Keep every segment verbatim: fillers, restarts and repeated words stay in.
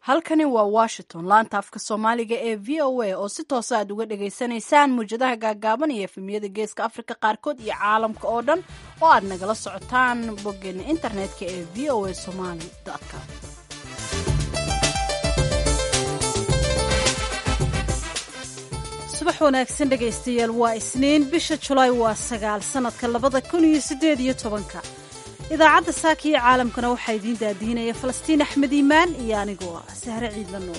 halkani waa washington laanta afka soomaaliga ee v o a oo si toosa aad uga dhagaysanaysaan muwjadaha gaagaaban iyo efemiyada geeska afrika qaarkood iyo caalamka oo dhan oo aad nagala socotaan boggeena internetka ee v o a somali com. subax wanaagsan dhegaystayaal, waa isniin bisha julaay waa sagaal sanadka labada kun iyo sideed iyo tobanka. idaacadda saaka iyo caalamkana waxaa idiin daadihinaya falastiin axmed iimaan iyo anigoo ah sahre ciidla nuur.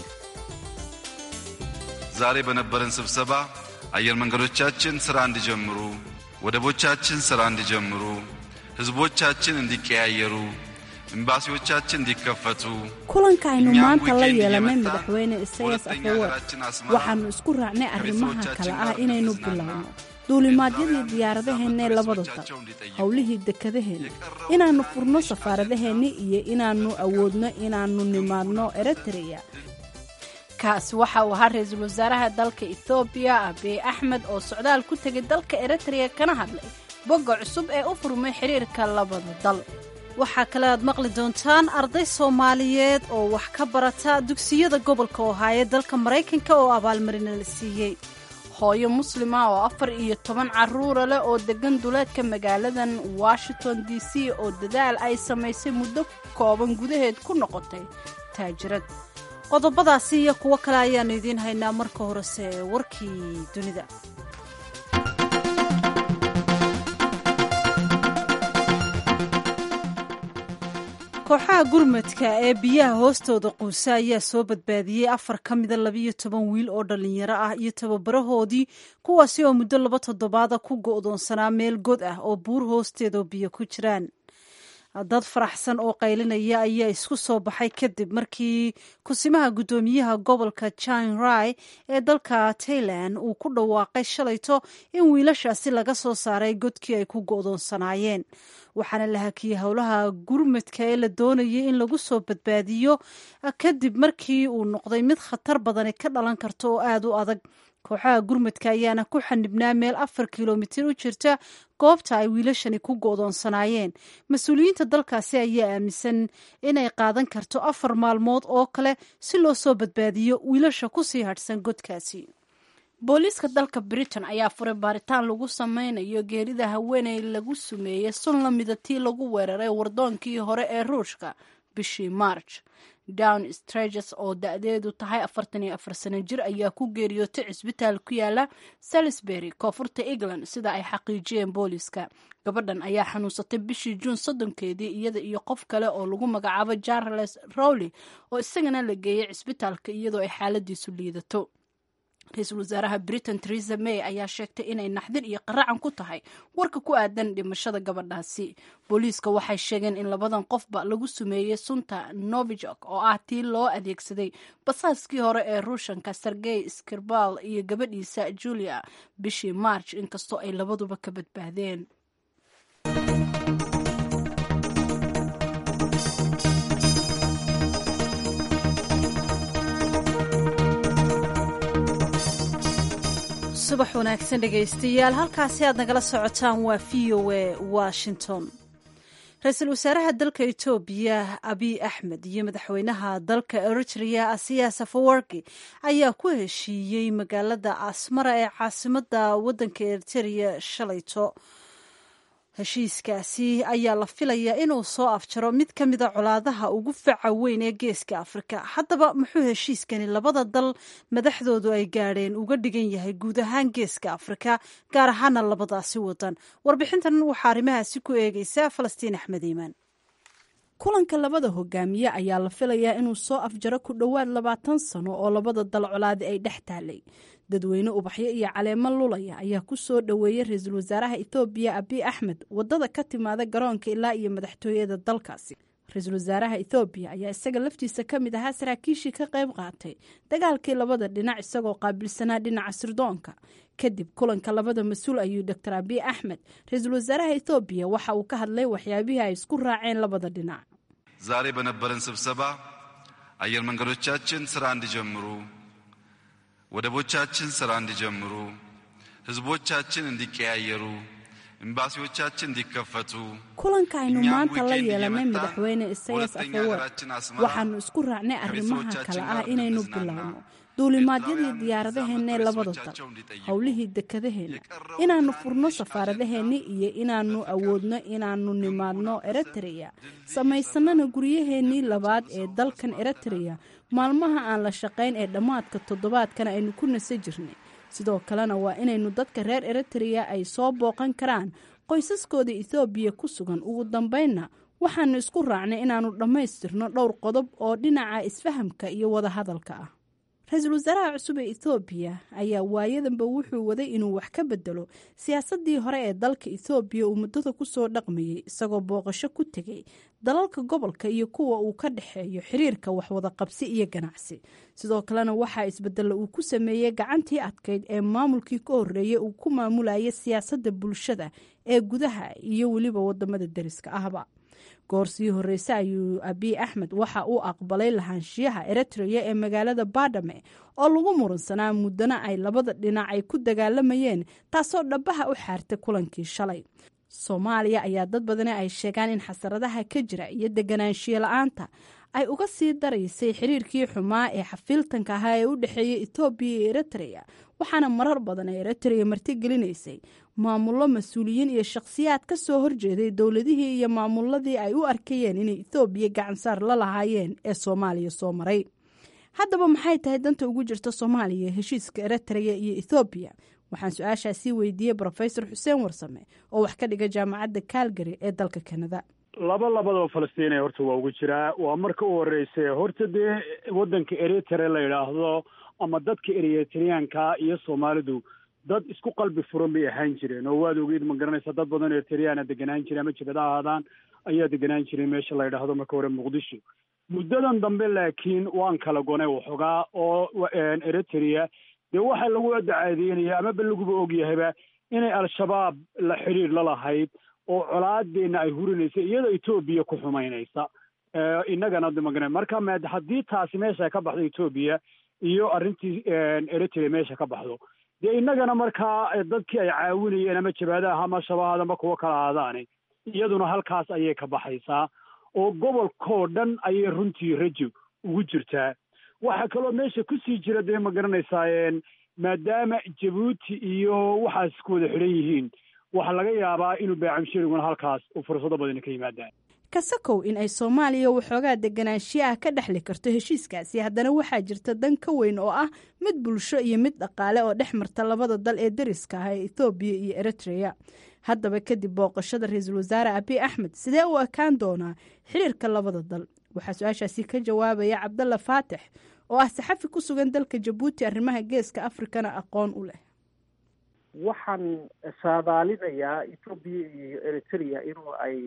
ዛሬ በነበረን ስብሰባ አየር መንገዶቻችን ስራ እንዲጀምሩ፣ ወደቦቻችን ስራ እንዲጀምሩ፣ ህዝቦቻችን እንዲቀያየሩ፣ ኤምባሲዎቻችን እንዲከፈቱ kulanka aynu maanta la yeelanay madaxweyne Isaias Afwerki waxaanu isku raacnay arrimaha kale ah inaynu bilowno duulimaadyadii diyaaradaheena labada dal, howlihii dekadaheena, inaannu furno safaaradaheena iyo inaannu awoodno inaannu nimaadno Eritrea. kaasi waxa uu ahaa ra-iisul wasaaraha dalka Ethiopia Abiy Ahmed oo socdaal ku tegay dalka Eritrea kana hadlay bogga cusub ee u furmay xiriirka labada dal. waxaa kale aad maqli doontaan arday Soomaaliyeed oo wax ka barata dugsiyada gobolka Ohio dalka Mareykanka oo abaalmarin la siiyey. hooyo muslima oo afar iyo toban carruur leh oo degan duleedka magaaladan Washington D C oo dadaal ay samaysay muddo kooban gudaheed ku noqotay taajirad. qodobadaasi iyo kuwo kale ayaanu idiin haynaa, marka horese warkii dunida. kooxaha gurmadka ee biyaha hoostooda quusa ayaa soo badbaadiyey afar ka mida labiyo toban wiil oo dhallinyaro ah iyo tababarahoodii, kuwaasi oo muddo laba toddobaada ku go'doonsanaa meel god ah oo buur hoosteedoo biyo ku jiraan. dad faraxsan oo qaylinaya ayaa isku soo baxay kadib markii kusimaha guddoomiyaha gobolka Chiang Rai ee dalka Thailand uu ku dhawaaqay shalayto in wiilashaasi laga soo saaray godkii ay ku go'doonsanaayeen, waxaana la hakiyey howlaha gurmadka ee la doonayay in lagu soo badbaadiyo kadib markii uu noqday mid khatar badani ka dhalan karto oo aad u adag. kooxaha gurmadka ayaana ku xanibnaa meel afar kilomitir u jirta goobta ay wiilashani ku go'doonsanaayeen. mas-uuliyiinta dalkaasi ayaa aaminsan inay qaadan karto afar maalmood oo kale si loo soo badbaadiyo wiilasha kusii hadhsan godkaasi. booliiska dalka Britain ayaa furay baaritaan lagu sameynayo geerida haweeney lagu sumeeyey sun la mida tii lagu weeraray wardoonkii hore ee Ruushka bishii March. Down Sturges oo da'deedu tahay afartan iyo afar sano jir ayaa ku geeriyootay cisbitaal ku yaala Salisbury koonfurta England sida ay xaqiijiyeen booliiska. gabadhan ayaa xanuunsatay bishii Juun soddonkeedii iyada iyo qof kale oo lagu magacaabo Charles Rowley oo isagana la geeyay cisbitaalka iyadoo ay xaaladiisu liidato. ra-iisul wasaaraha Britain Theresa May ayaa sheegtay inay naxdin iyo qaracan ku tahay warka ku aadan dhimashada gabadhaasi. booliiska waxay sheegeen in labadan qofba lagu sumeeyey sunta Novichok oo ah tii loo adeegsaday basaaskii hore ee Ruushanka Sergei Skripal iyo gabadhiisa Julia bishii March, inkastoo ay labaduba ka badbaadeen. subax wanaagsan dhegaystayaal, halkaasi aad nagala socotaan waa v o a Washington. ra-iisul wasaaraha dalka Etoobiya Abiy Ahmed iyo madaxweynaha dalka Eritrea Isaias Afwerki ayaa ku heshiiyey magaalada Asmara ee caasimadda waddanka Eritrea shalayto. heshiiskaasi ayaa la filayaa inuu soo afjaro mid ka mida colaadaha ugu faca weyn ee geeska Afrika. haddaba muxuu heshiiskani labada dal madaxdoodu ay gaadheen uga dhigan yahay guud ahaan geeska Afrika, gaar ahaana labadaasi wadan? warbixintan waxaa arrimahaasi ku eegaysaa falastiin axmed iimaan. kulanka labada hogaamiye ayaa la filayaa inuu soo afjaro ku dhowaad labaatan sano oo labada dal colaadi ay dhex taalay. dadweyne ubaxyo iyo caleemo lulaya ayaa ku soo dhoweeyey ra-iisul wasaaraha Ethiopia Abiy Ahmed wadada ka timaada garoonka ilaa iyo madaxtooyada dalkaasi. ra-iisul wasaaraha Ethiopia ayaa isaga laftiisa ka mid ahaa saraakiishii ka qayb qaatay dagaalkii labada dhinac isagoo qaabilsanaa dhinaca sirdoonka. kadib kulanka labada mas-uul ayuu Doctor Abiy Ahmed ra-iisul wasaaraha Ethiopia waxa uu ka hadlay waxyaabihii ay isku raaceen labada dhinac. ዛሬ በነበረን ስብሰባ አየር መንገዶቻችን ስራ እንዲጀምሩ፣ ወደቦቻችን ስራ እንዲጀምሩ፣ ህዝቦቻችን እንዲቀያየሩ፣ ኤምባሲዎቻችን እንዲከፈቱ kulanka aynu maanta la yeelanay madaxweyne Isaias Afwerki waxaanu isku raacnay arrimaha kale ah inaynu bilowno duulimaadyadii diyaaradaheena labada dal howlihii dekadaheena inaanu furno safaaradaheena iyo inaanu awoodno inaanu nimaadno Eritrea samaysanana guryaheennii labaad ee dalkan Eritrea maalmaha aan la shaqayn ee dhamaadka toddobaadkan aynu ku nasa jirnay sidoo kalena waa inaynu dadka reer Eritrea ay soo booqan karaan qoysaskooda Ethiopia ku sugan ugu dambeynna waxaanu isku raacnay inaanu dhammaystirno dhowr qodob oo dhinaca isfahamka iyo wada hadalka ah Ra'iisul Wasaaraha cusub ee Ethiopia ayaa waayadanba wuxuu waday inuu wax ka bedelo siyaasadii hore ee dalka Ethiopia uu muddada ku soo dhaqmayay isagoo booqasho ku tagay dalalka gobolka iyo kuwa uu ka dhaxeeyo xiriirka wax wada qabsi iyo ganacsi sidoo kalena waxa isbedel uu ku sameeyay gacantii adkeyd ee maamulkii ka horeeyay uu ku maamulayay siyaasadda bulshada ee gudaha iyo waliba wadamada dariska ahba goorsii horeysa ayuu Abiy Ahmed waxa uu aqbalay lahaanshiyaha Eritrea ee magaalada Badame oo lagu muransanaa muddana ay labada dhinac ay ku dagaalamayeen taasoo dhabaha u xaartay kulankii shalay Soomaaliya ayaa dad badan ay sheegaan in xasaradaha ka jira iyo deganaanshiyo la'aanta ay uga sii daraysay xiriirkii xumaa ee xafiiltanka ahaa ee u dhaxeeyay Ethiopia iyo Eritrea waxaana marar badan ay Eritrea martigelinaysay maamulo mas'uuliyiin iyo shakhsiyaad ka soo horjeeday dawladihii iyo maamuladii ay u arkayeen in Ethiopia gacan saar la lahaayeen ee Soomaaliya soo maray haddaba maxay tahay danta ugu jirta Soomaaliya heshiiska Eritrea iyo Ethiopia waxaan su'aashaasi weydiiyay Professor Xuseen Warsame oo wax ka dhiga jaamacadda Calgary ee dalka Canada laba labadaba Falastiin ee horta waa ugu jiraa waa marka u horeysay horta dee wadanka Eritrea la yiraahdo ama dadka Eritreanka iyo Soomaalidu dad isku qalbi furan bay ahaan jireen oo waad ogeyd ma garanaysa dad badan oo Eritrean deganaan jireen ama jibada ahaadaan ayaa deganaan jireen meesha la yiraahdo marka hore Muqdisho muddadan dambe laakiin waan kala goonay waxoogaa oo Eritrea dee waxa lagu dacaadeynaya ama laguba ogyahayba inay al-shabaab la xiriir la lahayd oo colaadeena ay hurinaysa iyadoo Ethiopia ku xumaynaysa ee inagana damagana marka ma haddii taasi meesha ka baxdo Ethiopia iyo arintii Eritrea meesha ka baxdo dee inagana marka dadkii ay caawinayeen ama jabadaha ama shabaabada ama kuwa kala aadaan iyaduna halkaas ayay ka baxaysaa oo gobolkoo dhan ayay runtii rajo ugu jirtaa waxa kaloo meesha ku sii jira dee ma garanaysaan maadaama Djibouti iyo waxaas ku wada xiran yihiin waxa laga yaabaa inuu baacimshiriguna halkaas uu fursado badan ka yimaadaan kasakow in ay Soomaaliya waxoogaa deganaanshiyaha ka dhaxli karto heshiiskaasi haddana waxaa jirta dan ka weyn oo ah mid bulsho iyo mid dhaqaale oo dhex marta labada dal ee dariska ah ee Ethiopia iyo Eritrea haddaba kadib booqashada Ra'iisul Wasaare Abiy Ahmed sidee u ekaan doonaa xiriirka labada dal waxaa su'aashaasi ka jawaabaya Cabdalla Faatix oo ah saxafi ku sugan dalka Djibouti arrimaha geeska Afrikana aqoon u leh waxaan saadaalinayaa Ethiopia iyo Eritrea inuu ay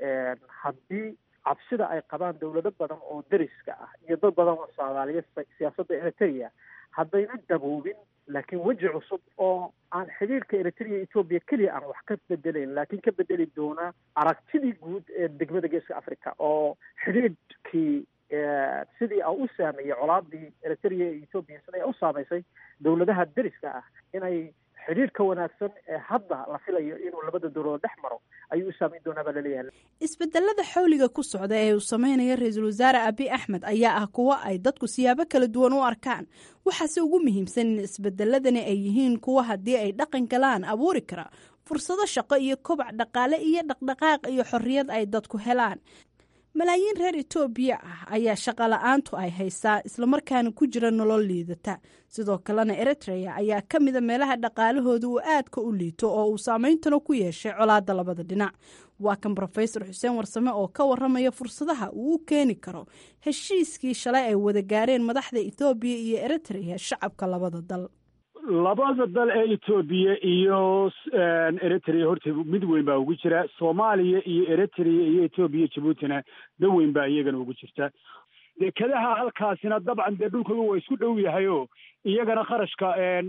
haddii cabsida ay qabaan dawlado badan oo dariska ah iyo dad badan oo Soomaaliya siyaasadda Eritrea haddayna daboobin laakiin waji cusub oo aan xiriirka Eritrea Ethiopia kaliya aan wax ka bedelayn laakiin ka bedeli doona aragtidii guud ee degmada geeska Afrika oo xiriirkii sidii ay u saameeyay colaadii Eritrea iyo Ethiopia sidii ay u saameysay dawladaha dariska ah inay xiriirka wanaagsan ee hadda la filayo inuu labada dawladood dhex maro ayuu saameyn doonaa baa leeyahay isbedelada xawliga ku socda ee uu sameeyay Ra'iisul Wasaare Abiy Ahmed ayaa ah kuwa ay dadku siyaabo kala duwan u arkaan waxaase ugu muhiimsan in isbedeladani ay yihiin kuwa haddii ay dhaqan galaan abuuri kara fursado shaqo iyo kobac dhaqaale iyo dhaqdhaqaaq iyo xorriyad ay dadku helaan malaayiin reer Ethiopia ah ayaa shaqo la'aantu ay haysaa isla markaana ku jira nolol liidata sidoo kalena Eritrea ayaa ka mid ah meelaha dhaqaalahooda uu aad ka u liito oo uu saameyntana ku yeeshay colaadda labada dhinac waa kan Professor Xuseen Warsame oo ka waramaya fursadaha uu keeni karo heshiiskii shalay ay wada gaareen madaxda Ethiopia iyo Eritrea shacabka labada dal labada dal ee Ethiopia iyo Eritrea horta mid weyn baa ugu jira Soomaaliya iyo Eritrea iyo Ethiopia Djiboutina dad weyn baa iyagana ugu jirta dekadaha halkaasina dabcan dee dhulkooda waa isku dhow yahay oo iyagana kharashka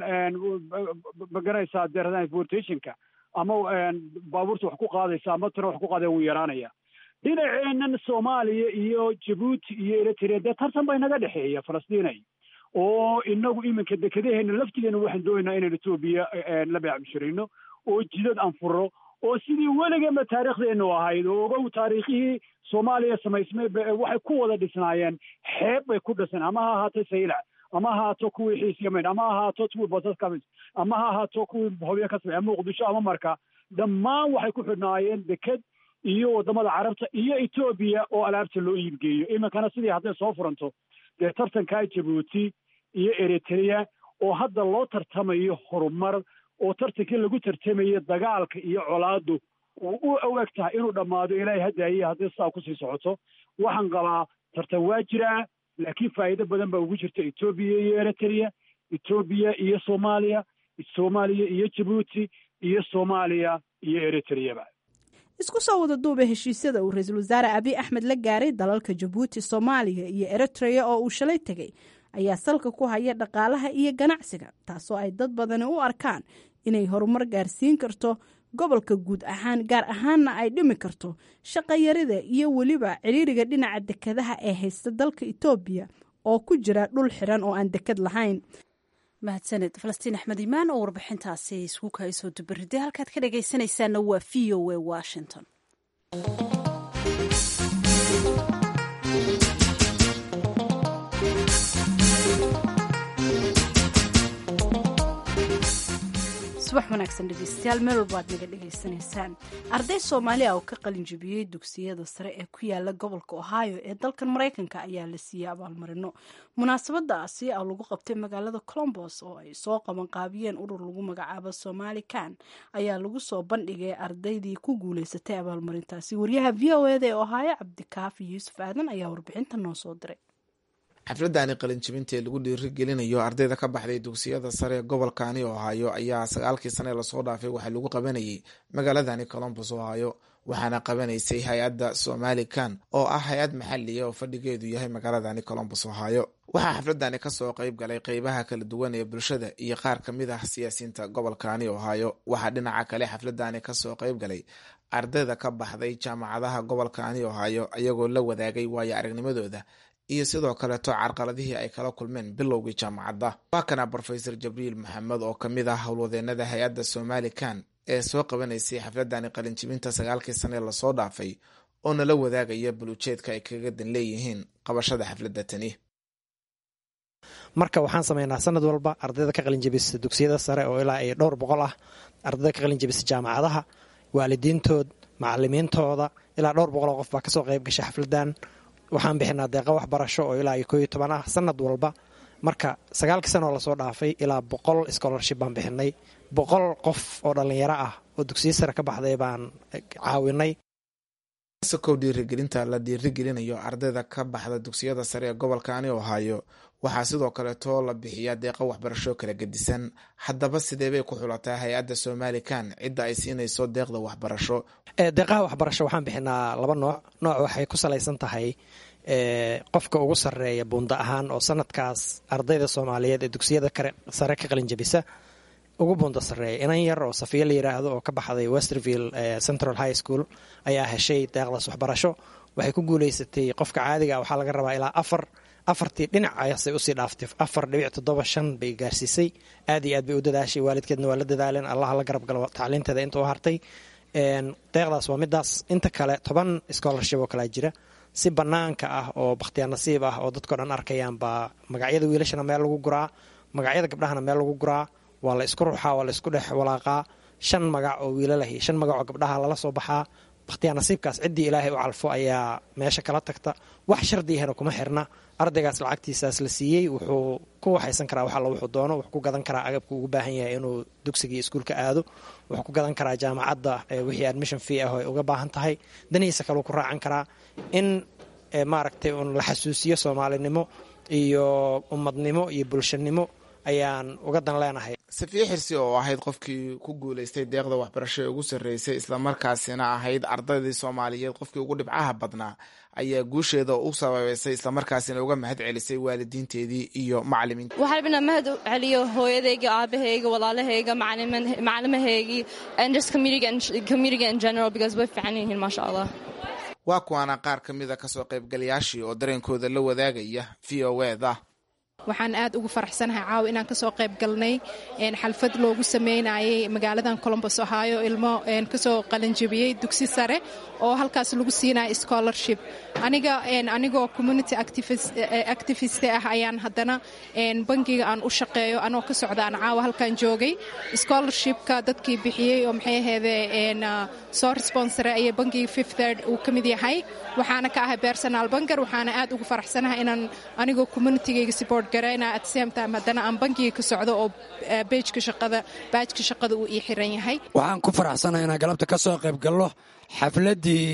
maganaysaa dee transportationka ama baabuurta wax ku qaadaysa ama tana wax ku qaadaya wuu yaraanaya dhinaceennan Soomaaliya iyo Djibouti iyo Eritrea dee tartan baa inaga dhexeeya Falastiin oo inagu iminka dekadaheena laftigeena waxaan doonaynaa inaan Ethiopia la beecmishirino oo jidad aan furo oo sidii weligama taariikhdeenu ahayd oo ogow taariikhihii soomaaliya samaysmay waxay ku wada dhisnaayeen xeeb bay ku dhisan ama ha ahaato saylac ama ha ahaato kuwii xiisyamayn ama ha ahaato kuwii basas kamis ama ha ahaato kuwii hobyo ka samay ama muqdisho ama marka dhammaan waxay ku xidhnaayeen deked iyo wadamada carabta iyo etoobiya oo alaabta loo iibgeeyo iminkana sidii hadday soo furanto dee tartankaa jabuuti iyo eritrea oo hadda loo tartamayo horumar oo tartankii lagu tartamayo dagaalka iyo colaadu uu u aweg tahay inuu dhammaado ilaahay hadaaye haddii sidaa kusii socoto waxaan qabaa tartan waa jiraa laakiin faa'iido badan baa ugu jirta etoobiya iyo eritrea etoobiya iyo soomaaliya soomaaliya iyo jabuuti iyo soomaaliya iyo eritreaba isku soo wada duuba heshiisyada uu ra-iisul wasaare abiy axmed la gaaray dalalka jabuuti soomaaliya iyo eritrea oo uu shalay tegey ayaa salka ku haya dhaqaalaha iyo ganacsiga taasoo ay dad badani u arkaan inay horumar gaarsiin karto gobolka guud ahaan gaar ahaanna ay dhimi karto shaqayarida iyo weliba ciriiriga dhinaca dekadaha ee haysta dalka etoobiya oo ku jira dhul xiran oo aan dekad lahayn. mahadsaned falastiin axmed imaan oo warbixintaasi isku kaysoo dubariday halkaad ka dhagaysanaysaana waa v o a washington. subax wanaagsan dhegeystayaal meel walba aad naga dhegaysanaysaan. arday soomaali ah oo ka qalin jabiyey dugsiyada sare ee ku yaala gobolka ohio ee dalkan maraykanka ayaa la siiyey abaalmarino. munaasabadaasi oo lagu qabtay magaalada colombos oo ay soo qabanqaabiyeen urur lagu magacaabo somali kan ayaa lagu soo bandhigay ardaydii ku guuleysatay abaalmarintaasi. wariyaha v o eda ee ohio cabdikaafi yuusuf aadan ayaa warbixinta noo soo diray. xafladani qalinjibinta ee lagu dhiirigelinayo ardayda ka baxday dugsiyada sare ee gobolkani ohio ayaa sagaalkii sane lasoo dhaafay waxaa lagu qabanayay magaaladani colombos ohio waxaana qabanaysay hay-adda somali kan oo ah hay-ad maxaliya oo fadhigeedu yahay magaaladani colombos ohio. waxaa xafladani kasoo qeyb galay qeybaha kala duwan ee bulshada iyo qaar kamid ah siyaasiyiinta gobolkani ohio. waxaa dhinaca kale xafladani kasoo qeyb galay ardayda ka baxday jaamacadaha gobolkani ohio iyagoo la wadaagay waayo aragnimadooda iyo sidoo kaleeto carqaladihii ay kala kulmeen bilowgii jaamacadda. waa kana brofesor jabriil maxamed oo kamid ah howlwadeenada hay-adda somali kan ee soo qabanaysay xafladani qalinjibinta sagaalkii sane lasoo dhaafay oo nala wadaagaya bulujeedka ay kaga dan leeyihiin qabashada xafladda tani. marka waxaan sameynaa sanad walba ardayda ka qalinjabisa dugsiyada sare oo ilaa ay dhowr boqol ah ardayda ka qalinjabisa jaamacadaha waalidiintood macalimiintooda ilaa dhowr boqol oo qof baa kasoo qayb gashay xafladan. waxaan bixinaa deeqa waxbarasho oo ilaa iyo koo iyo toban ah sanad walba. marka sagaalkii sano oo lasoo dhaafay ilaa boqol scholarship baan bixinay. boqol qof oo dhallinyaro ah oo dugsiyo sare ka baxday baan caawinay. kow dhiirigelinta la dhiirigelinayo ardayda ka baxda dugsiyada sare ee gobolkani ohio waxaa sidoo kaleeto la bixiyaa deeqa waxbarasho kala gedisan. haddaba sidee bay ku xulataa hay-adda somali kan cidda ay siinayso deeqda waxbarasho? deeqaha waxbarasho waxaan bixinaa laba nooc. nooc waxay ku salaysan tahay qofka ugu sarreeya buunda ahaan oo sanadkaas ardayda soomaaliyeed ee dugsiyada sare ka qalin jabisa ugu buunda sarreeya. inan yar oo safiya la yiraahdo oo ka baxday westerville central high school ayaa heshay deeqdaas waxbarasho. waxay ku guuleysatay qofka caadiga waxaa laga rabaa ilaa afar afartii dhinac ayasay usii dhaaftay afar dhibic toddoba shan bay gaarsiisay. aad iyo aad bay u dadaashay, waalidkeedna waa la dadaaleen. allaha la garab galo tacliinteeda inta u hartay. deeqdaas waa midaas. inta kale toban scholarship oo kalaa jira si banaanka ah oo bakhtiyaa nasiib ah oo dadkao dhan arkayaan baa magacyada wiilashana meel lagu guraa, magacyada gabdhahana meel lagu guraa. waa la isku ruuxaa, waa la isku dhex walaaqaa. shan magac oo wiilalahi shan magac oo gabdhaha lala soo baxaa. bakhtiyaa nasiibkaas ciddii ilaahay u calfo ayaa meesha kala tagta. wax shardigahana kuma xirna. ardaygaas lacagtiisaas la siiyey wuxuu ku waxaysan karaa wax alla wuxuu doono. wuxuu ku gadan karaa agabku ugu baahan yahay inuu dugsigii iskuulka aado. wuxuu ku gadan karaa jaamacadda wixii admission fee ah oo ay uga baahan tahay. danihiisa kaleu ku raacan karaa. in maaragtay un la xasuusiyo soomaalinimo iyo ummadnimo iyo bulshanimo ayaan uga dan leenahay. safiye xirsi oo ahayd qofkii ku guuleystay deeqda waxbarasho ee ugu sarreysay islamarkaasina ahayd ardaydii soomaaliyeed qofkii ugu dhibcaha badnaa ayaa guusheeda u sababeysay islamarkaasina uga mahad celisay waalidiinteedii iyo macalimiinta. waxaan rabnaa mahad celiyo hooyadayga, aabahayga, walaalahayga, macalimahaygii and just community in general because way fiican yihiin maasha allah. waa kuwaana qaar ka mida kasoo qaybgalayaashii oo dareenkooda la wadaagaya v o eda. waxaan aad ugu faraxsanahay caawa inaan kasoo qayb galnay xalfad loogu sameynayay magaaladan Columbus Ohio ilmo kasoo qalinjabiyey dugsi sare oo halkaas lagu siinaya scholarship aniga anigoo community activist activist ah ayaan haddana bangiga aan u shaqeeyo anoo ka socda aan caawa halkan joogay scholarshipka dadkii bixiyey oo maxay ahaydeen soo sponsor ay bangiga fifth third uu ka mid yahay waxaana ka ahay personal banker waxaana aad ugu faraxsanahay inaan anigoo communitygayga support garayna at same time haddana aan bangiga ka socdo oo pageka shaqada pageka shaqada uu ii xiran yahay waxaan ku faraxsanahay inaan galabta ka soo qayb galno xafladdii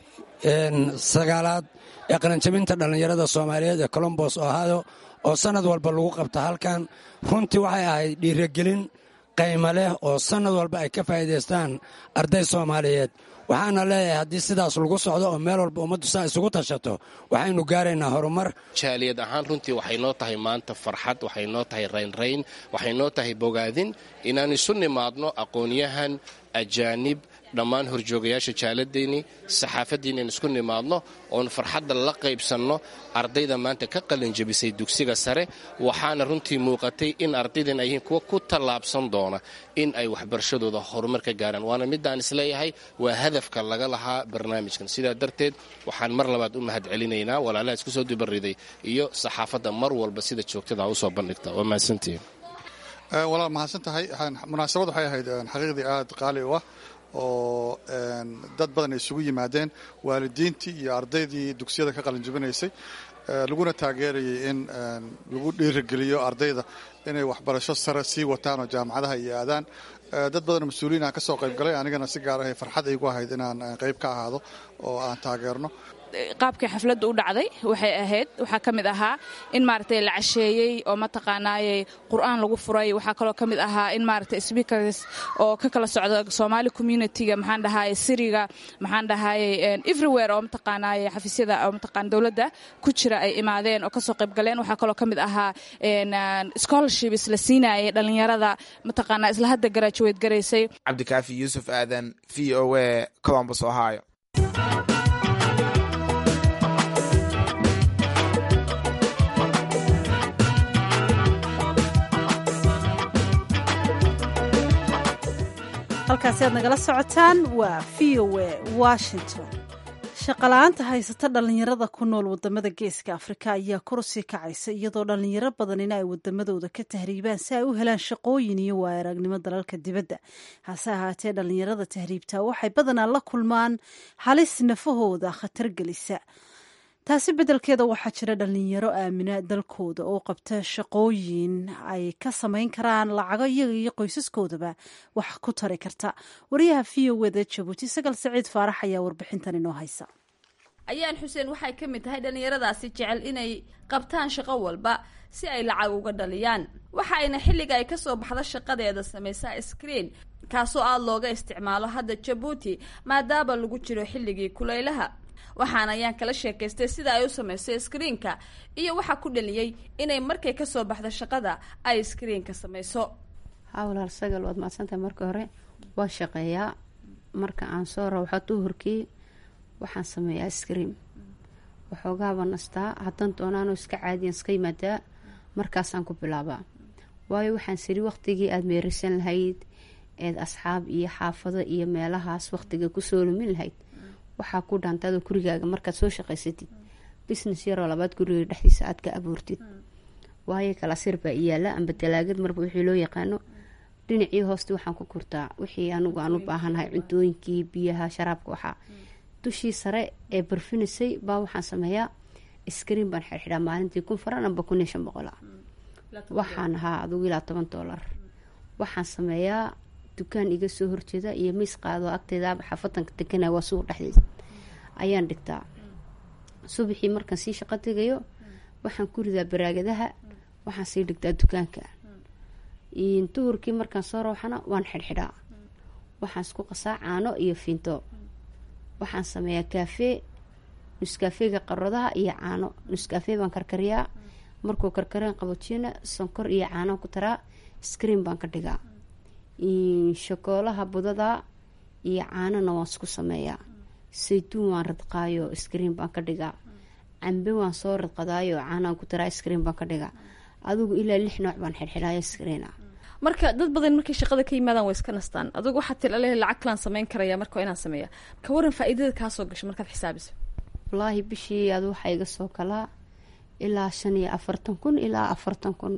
sagaalaad ee qalinjabinta dhallinyarada soomaaliyeed ee Columbus Ohio oo sanad walba lagu qabta halkan runtii waxay ahayd dhiirigelin qiimo leh oo sanad walba ay ka faa'iidaystaan arday soomaaliyeed waxaana leeyahay haddii sidaas lagu socdo oo meel walba ummaddu saa isugu tashato waxaynu gaaraynaa horumar jaaliyad ahaan runtii waxay noo tahay maanta farxad waxay noo tahay raynrayn waxay noo tahay bogaadin inaan isu nimaadno aqoonyahan ajaanib dhammaan horjoogayaasha jaaladeenii saxaafaddiina in isku nimaadno oon farxadda la qaybsanno ardayda maanta ka qalinjabisay dugsiga sare waxaana runtii muuqatay in ardaydan ay yihiin kuwa ku tallaabsan doona in ay waxbarashadooda horumar ka gaaraan waana midaan isleeyahay waa hadafka laga lahaa barnaamijkan sidaa darteed waxaan mar labaad u mahad celinaynaa walaalaha isku soo dubariday iyo saxaafadda mar walba sida joogtada u soo bandhigta waa mahadsantihiin walaal mahadsan tahay munaasabad waxay ahayd xaqiiqdii aad qaali u ah oo dad badan ay isugu yimaadeen waalidiintii iyo ardaydii dugsiyada ka qalinjabinaysay laguna taageerayay in lagu dhiirigeliyo ardayda inay waxbarasho sare sii wataan oo jaamacadaha iyo aadaan dad badan mas-uuliyiin aan ka soo qayb galay anigana si gaar ahay farxad aygu ahayd inaan qayb ka ahaado oo aan taageerno qaabkii xafladda u dhacday waxay ahayd waxaa ka mid ahaa in maaragtay la casheeyey oo mataqaanaayey qur'aan lagu furay waxaa kaloo ka mid ahaa in maaragtay speakers oo ka kala socda Somali community-ga maxaan dhahaayey siriga maxaan dhahaayey everywhere oo mataqaanaayey xafiisyada oo mataqaan dawladda ku jira ay imaadeen oo ka soo qayb galeen waxaa kaloo ka mid ahaa scholarships la siinayay dhalinyarada mataqaanaa isla hadda graduate garaysay cabdikaafi yuusuf aadan v o a Columbus Ohio halkaasi aad nagala socotaan waa v o a Washington shaqala-aanta haysata dhallinyarada ku nool wadamada geeska Afrika ayaa kor usii kacaysa iyadoo dhallinyaro badan in ay wadamadooda ka tahriibaan si ay u helaan shaqooyin iyo waayaragnimo dalalka dibadda hase ahaatee dhallinyarada tahriibtaa waxay badanaa la kulmaan halis nafahooda khatar gelisa taasi beddelkeeda waxaa jira dhallinyaro aamina dalkooda oo qabta shaqooyin ay ka samayn karaan lacago iyaga iyo qoysaskoodaba wax ku tari karta wariyaha v o da Jabuuti Sagal Saciid Faarax ayaa warbixintan inoo haysa ayaan xuseen waxay ka mid tahay dhallinyaradaasi jecel inay qabtaan shaqo walba si ay lacag uga dhaliyaan waxa ayna xilliga ay ka soo baxda shaqadeeda samaysaa screen kaasoo aad looga isticmaalo hadda Jabuuti maadaama lagu jiro xilligii kulaylaha waxaan ayaan kala sheekaystay sida ay u samaysay screenka iyo waxa ku dhaliyay inay markay ka soo baxdo shaqada ay screenka samayso hawlaal Sagal waad maadsantahay marka hore waa shaqeeyaa marka aan soo raaxo tuhurkii waxaan sameeyaa screen waxoogaaba nastaa hadan doonaano iska caadiyan iska yimaadaa markaasaan ku bilaabaa waayo waxaan siri waqtigii aad meerisan lahayd eed asxaab iyo xaafado iyo meelahaas waqtiga kusoo lumin lahayd waxaa ku dhaantaada gurigaaga markaad soo shaqaysatid business yaroo labaad guriga dhexdiisa aad ka abuurtid waayo kala sir baa iyaala amba dalaagad marba wixii loo yaqaano dhinacii hoosta waxaan ku kurtaa wixii anigu aan u baahanahay cuntooyinkii biyaha sharaabka waxaa dushii sare ee barfinisay baa waxaan sameeyaa screen baan xirxidhaa maalintii kun faran amba kun iyo shan boqol ah waxaan ahaa adugu ilaa toban doolar waxaan sameeyaa dukaan iga soo horjeeda iyo miis qaado agteeda xafadanka deganaa waa suuq dhexdeeda ayaan dhigtaa subaxii markaan sii shaqo tegayo waxaan ku ridaa baraagadaha waxaan sii dhigtaa dukaanka duhurkii markaan soo rooxana waan xidhxidhaa waxaan isku qasaa caano iyo fiinto waxaan sameeyaa kaafee nuskaafeega qaradaha iyo caano nuskaafee baan karkariyaa markuu karkareen qaboojiyana sonkor iyo caano ku taraa screen baan ka dhigaa shokoolaha budada iyo caanona waan isku sameeyaa saytuun waan radqaayo screen baan ka dhigaa cambe waan soo radqadaayo caanaan ku taraa screen baan ka dhigaa adigu ilaa lix nooc baan xirxidhaya screena. marka dad badan markay shaqada ka yimaadaan way iska nastaan, adigu waxaad tiri lacag kalaan samayn karaya marka waa inaan sameeya. ka waran faa'iidada kaa soo gasho markaad xisaabiso? wallaahi bishii adu waxaa iga soo kalaa ilaa shan iyo afartan kun ilaa afartan kun.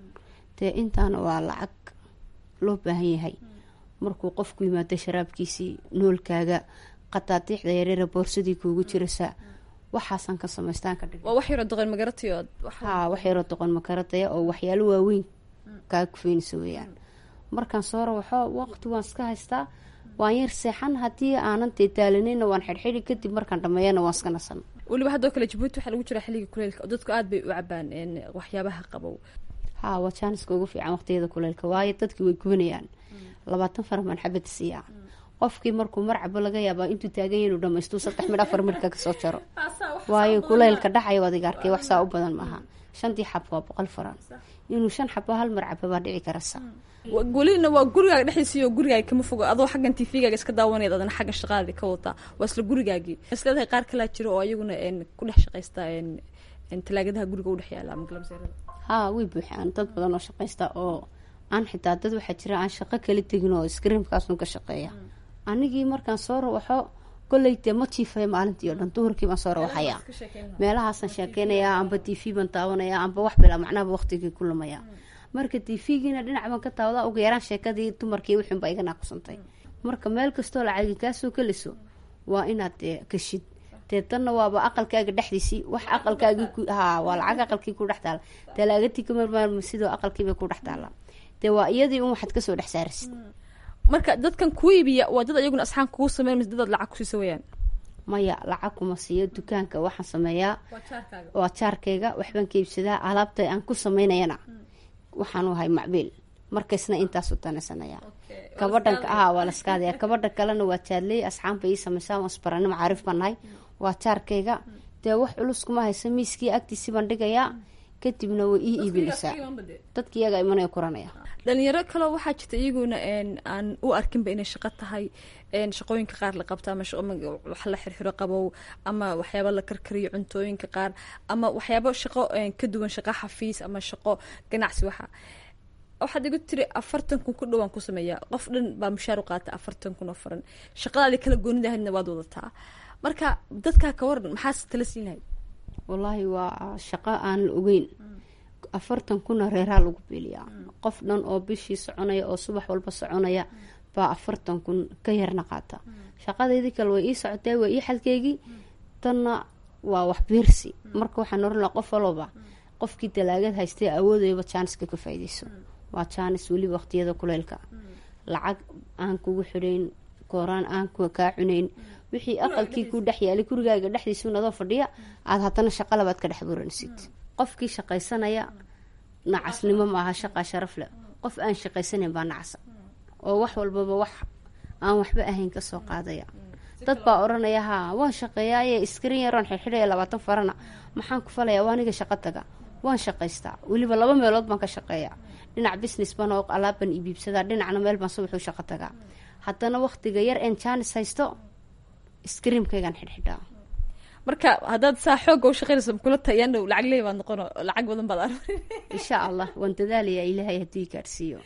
dee intaana waa lacag loo baahan yahay markuu qofku yimaado sharaabkiisii, noolkaaga, qataatiixda yareera boorsadii kuugu jirasa, waxaasaan ka samaystaan ka dhig. waa wax yaroo doqon magaratay. haa, wax yaroo doqon magarataya oo waxyaalo waaweyn kaa kufeynaysa weeyaan. markaan soo rawaxo waqti waan iska haystaa, waan yar seexan, haddii aanan dee daalanayna waan xidhxidhi, kadib markaan dhameeyana waan iska nasan. weliba haddoo kale Jabuuti waxaa lagu jiraa xilliga kuleylka oo dadku aad bay u cabaan waxyaabaha qabow. haa, waa jaaniska ugu fiican waqtiyada kuleylka, waayo dadkii way gubanayaan. labaatan faramaan xabad siiyaa qofkii markuu marcabo laga yaabaa intuu taagan yahay inuu dhamaysto saddex midh afar midhka kasoo jaro, waayo kuleylka dhacaya waad iga arkay wax saa u badan maaha. shantii xab waa boqol faran, inuu shan xabo hal marcabo baa dhici karasa. welina waa gurigaaga dhexdiisiiyo gurigaaga kama fogo, adoo xaggan tvgaaga iska daawanayad adana xagga shaqaadii ka wataa, waa isla gurigaagii. isleedahay qaar kalaa jiro oo ayaguna ku dhex shaqaysta talaagadaha guriga u dhex yaala ama galabseerada? haa, way buuxaan dad badan oo shaqaysta oo aan xitaa dad waxaa jira aan shaqo kala tegin oo screamkaasun ka shaqeeya. anigii markaan soo rawaxo kolley dee ma jiifaya maalintii oo dhan, duhurkii baan soo rawaxayaa, meelahaasaan sheekeynayaa, amba t v baan daawanayaa, amba wax bilaa macnaaba waqtigii ku lumaya. marka t v-giina dhinac baan ka taawadaa, ugu yaraan sheekadii dumarkii wixin baa iga naaqusantay. marka meel kastoo lacagi kaasoo keliso waa inaad dee kashid. dee tanna waaba aqalkaaga dhexdiisii, wax aqalkaagii ku haa waa lacag aqalkii ku dhex taala, talaagatii kamarmaarma sidoo aqalkiibay ku dhex taala. dee waa iyadii un waxaad kasoo dhex saarisid. marka dadkan ku iibiya waa dad ayaguna asxaan kugu sameyn mise dadaad lacag kusiisa weyaan? maya, lacag kuma siiyo. dukaanka waxaan sameeyaa waa jaarkayga, waxbaan ka iibsadaa. alaabta aan ku sameynayana waxaan ahay macbiil, markaysna intaasu tanaysanaya. kabadhanka ahaa waa laskaadaya, kabadha kalena waa jaadley, asxaanba ii sameysaa, waan isbarani macaarif baan nahay, waa jaarkayga. dee wax culus kuma haysa, miiskii agtiisii baan dhigayaa, kadibna way ii iibinaysaa. dadki iyaga imanaya kuranaya. dhalinyaro kaleo waxaa jirta iyaguna aan u arkinba inay shaqo tahay, shaqooyinka qaar la qabto, ama wax la xirxiro qabow, ama waxyaaba la karkariyo cuntooyinka qaar, ama waxyaabo shaqo ka duwan, shaqo xafiis ama shaqo ganacsi. waxa waxaad igu tiri afartan kun ku dhowaan ku sameeyaa, qof dhan baa mushaar u qaata afartan kun oo faran, shaqadaadii kala goonidahaydna waad wadataa. marka dadkaa ka waran, maxaas tala siin lahayd? wallaahi waa shaqo aan la ogeyn. afartan kuna reeraa lagu beeliyaa. qof dhan oo bishii soconaya oo subax walba soconaya baa afartan kun ka yarna qaata. shaqadeydii kale way ii socotay, waa ii xalkeygii, tanna waa wax biirsi. marka waxaan oran lahaa qof walba qofkii talaagad haystay awoodayba jaaniska ka faa'iidayso. waa jaanis weliba waqtiyada kuleylka, lacag aan kugu xidhayn, kooraan aan kaa cunayn, wixii aqalkii ku dhex yaalay gurigaaga dhexdiisu nadoo fadhiya, aada haddana shaqo labaad ka dhex buransid. qofkii shaqaysanaya nacasnimo maaha, shaqaa sharaf leh. qof aan shaqaysanayn baa nacasa oo wax walbaba wax aan waxba ahayn kasoo qaadaya. dad baa oranaya haa waan shaqeeyaa, iskarin yaroon xirxidhaya labaatan farana, maxaan ku falaya? waa aniga shaqo taga, waan shaqaystaa. weliba laba meelood baan ka shaqeeyaa, dhinac business baan oo alaabban iibibsadaa, dhinacna meel baan subaxuu shaqo tagaa. haddana waqtiga yar een jaanis haysto iskariimkaygaan xidhxidhaa. marka haddaad saa xooga u shaqeynayso kula tayaan dhow lacag leey baad noqono, lacag badan baad arag. insha allah waan dadaalayaa, ilaahay haddii gaadhsiiyo.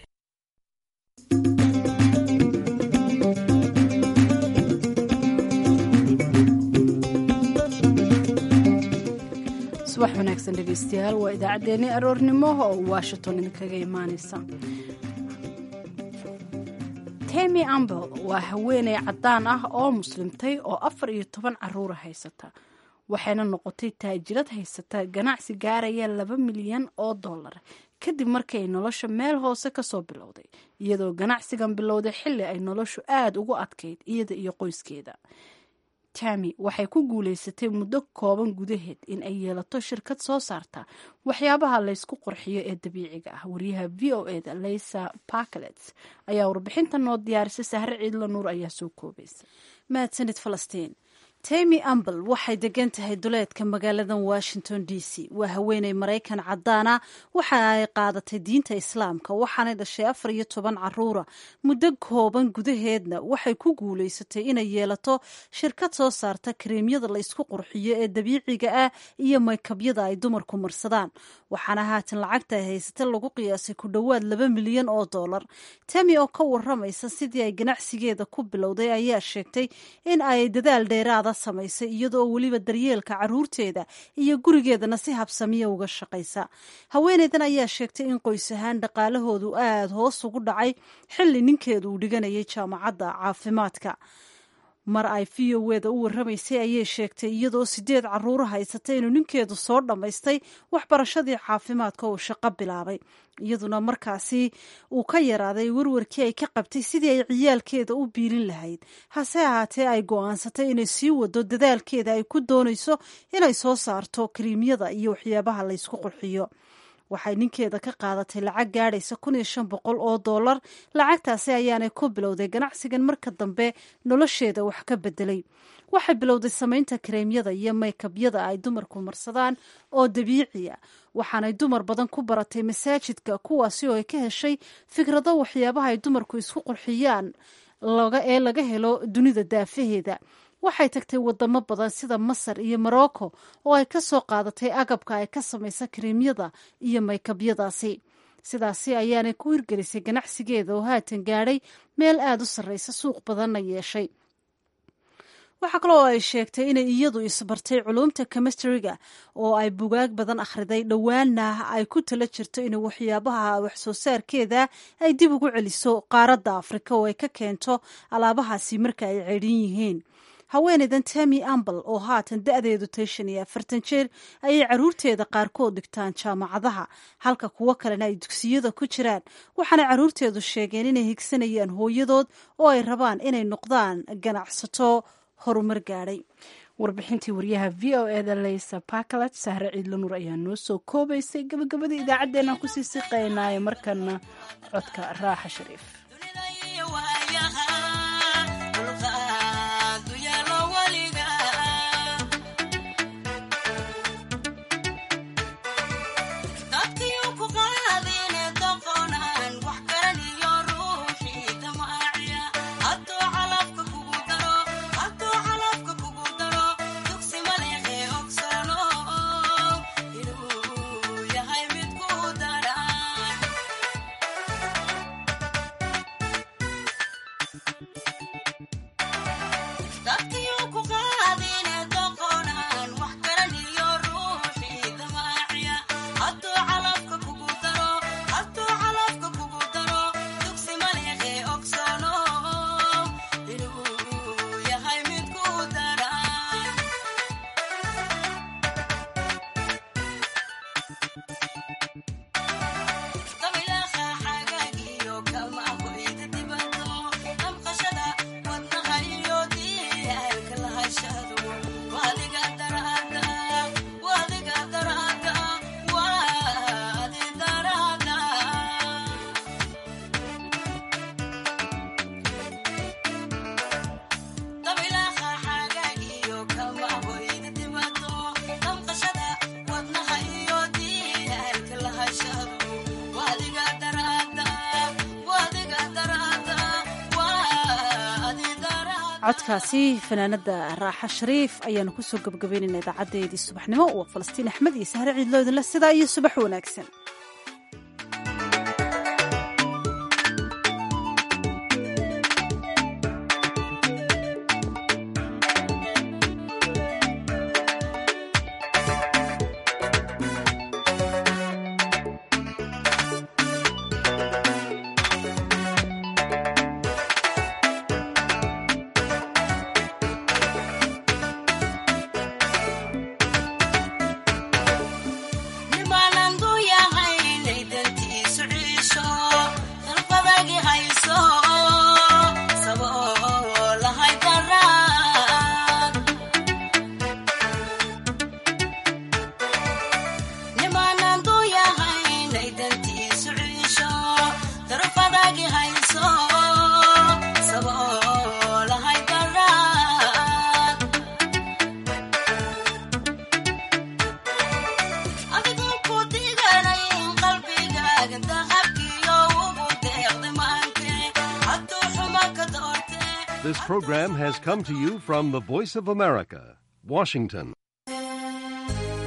subax wanaagsan dhegeystayaal, waa idaacaddeenni aroornimo oo washington idinkaga imaaneysa. temi ambel waa haweeney caddaan ah oo muslimtay oo afar iyo toban caruura haysata, waxayna noqotay taajirad haysata ganacsi gaaraya laba milyan oo dollar kadib markii ay nolosha meel hoose kasoo bilowday, iyadoo ganacsigan bilowday xilli ay noloshu aada ugu adkayd iyada iyo qoyskeeda. tami waxay ku guuleysatay muddo kooban gudaheed in ay yeelato shirkad soo saarta waxyaabaha laysku qurxiyo ee dabiiciga ah. wariyaha v o eda leysa parklets ayaa warbixinta noo diyaarisay. sahre ciidla nuur ayaa soo koobaysa. mahadsanid falastiin. tami ambel waxay degan tahay duleedka magaaladan washington d c waa haweeney maraykan caddaana waxa ay qaadatay diinta islaamka waxaanay dhashay afar iyo toban caruura muddo kooban gudaheedna waxay ku guulaysatay inay yeelato shirkad soo saarta kareemyada la isku qurxiyo ee dabiiciga ah iyo maykabyada ay dumarku marsadaan waxaana haatan lacagta ay haysata lagu qiyaasay ku dhowaad laba milyan oo dollar tami oo ka waramaysa sidii ay ganacsigeeda ku bilowday ayaa sheegtay in ay dadaal dheeraada samaysay iyadoo weliba daryeelka caruurteeda iyo gurigeedana si habsamiya uga shaqaysa haweeneydan ayaa sheegtay in qoys ahaan dhaqaalahoodu aada hoos ugu dhacay xilli ninkeedu uu dhiganayay jaamacadda caafimaadka mar ay v o weda u warramaysay ayay sheegtay iyadoo sideed caruuro haysatay inuu ninkeedu soo dhammaystay waxbarashadii caafimaadka uu shaqo bilaabay iyaduna markaasi uu ka yaraaday warwarkii ay ka qabtay sidii ay ciyaalkeeda u biilin lahayd hase ahaatee ay go'aansatay inay sii wado dadaalkeeda ay ku doonayso inay soo saarto kariimyada iyo waxyaabaha la ysku qurxiyo waxay ninkeeda ka qaadatay lacag gaadhaysa kun iyo shan boqol oo dollar lacagtaasi ayaanay ku bilowday ganacsigan marka dambe nolosheeda wax ka bedelay waxay bilowday samaynta kareemyada iyo maykabyada ay dumarku marsadaan oo dabiiciya waxaanay dumar badan ku baratay masaajidka kuwaasi oo ay ka heshay fikrado waxyaabaha ay dumarku isku qurxiyaan ee laga helo dunida daafaheeda waxay tagtay wadamo badan sida masar iyo morocco oo ay ka soo qaadatay agabka ay ka samaysa kareemyada iyo maykabyadaasi sidaasi ayaanay ku hirgelisay ganacsigeeda oo haatan gaadhay meel aada u sarreysa suuq badanna yeeshay waxaa kaloo ay sheegtay inay iyadu isbartay culuumta chemistryga oo ay bugaag badan akhriday dhowaanna ay ku tala jirto inay waxyaabaha wax soo saarkeeda ay dib ugu celiso qaaradda afrika oo ay ka keento alaabahaasi marka ay ceedhin yihiin haweeneydan tami ambel oo haatan da-deedu tay shan iyo afartan jeer ayay caruurteeda qaarkood dhigtaan jaamacadaha halka kuwo kalena ay dugsiyada ku jiraan waxaana caruurteedu sheegeen inay higsanayaan hooyadood oo ay rabaan inay noqdaan ganacsato horumar gaadhay warbixintii waryaha v o e da leysa bakalat sahre ciidla nuur ayaa noo soo koobaysay gabagabadii idaacaddeenaan kusii siqaynaayo markana codka raaxa shariif codkaasi fanaanada raaxa shariif ayaanu kusoo gabagabeynayna idaacadeedii subaxnimo waa falastiin axmed iyo sahre ciidloodinle sidaa iyo subax wanaagsan Nimanangu ya This program has come to you from the Voice of America, Washington.